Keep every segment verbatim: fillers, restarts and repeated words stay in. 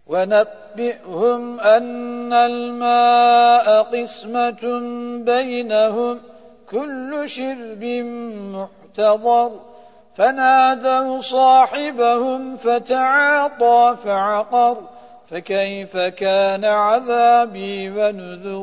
ونبئهم أن الماء قسمة بينهم كل شرب محتضر فنادوا صاحبهم فتعاطى فعقر فكيف كان عذابي ونذر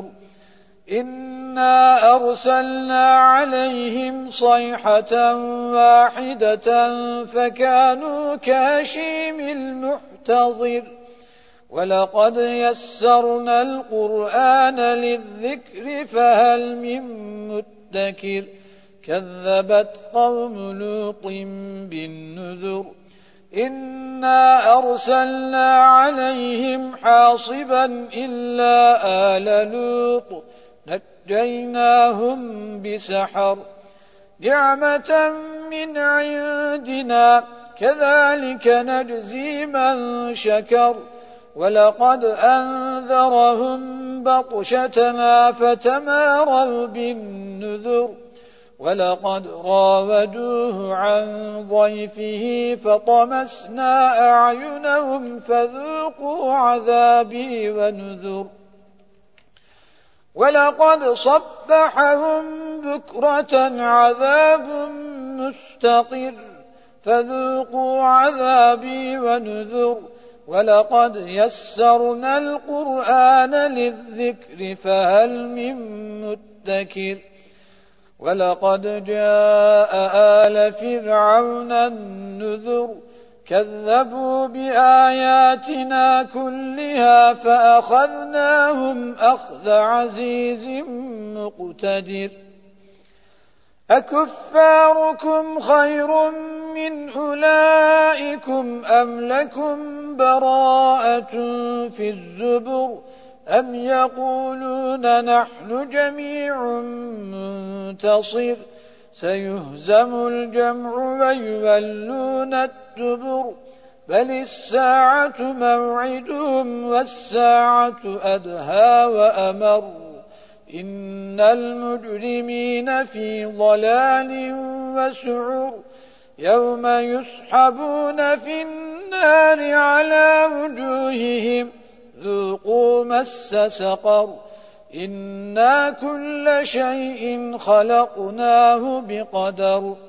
إنا أرسلنا عليهم صيحة واحدة فكانوا كهشيم المحتضر ولقد يسرنا القرآن للذكر فهل من مدكر كذبت قوم لوط بالنذر إنا أرسلنا عليهم حاصبا إلا آل لوط نجيناهم بسحر نعمة من عندنا كذلك نجزي من شكر ولقد أنذرهم بطشتنا فتماروا بالنذر ولقد راودوه عن ضيفه فطمسنا أعينهم فذوقوا عذابي ونذر ولقد صبحهم بكرة عذاب مستقر فذوقوا عذابي ونذر ولقد يسرنا القرآن للذكر فهل من مدكر ولقد جاء آل فرعون النذر كذبوا بآياتنا كلها فأخذناهم أخذ عزيز مقتدر أكفاركم خير من أولئكم أم لكم براءة في الزبر أم يقولون نحن جميع منتصر سيهزم الجمع ويولون الدبر بل الساعة موعدهم والساعة أدهى وأمر إن المجرمين في ضلال وسعر يوم يسحبون في النار على وجوههم ذوقوا مس سقر إنا كل شيء خلقناه بقدر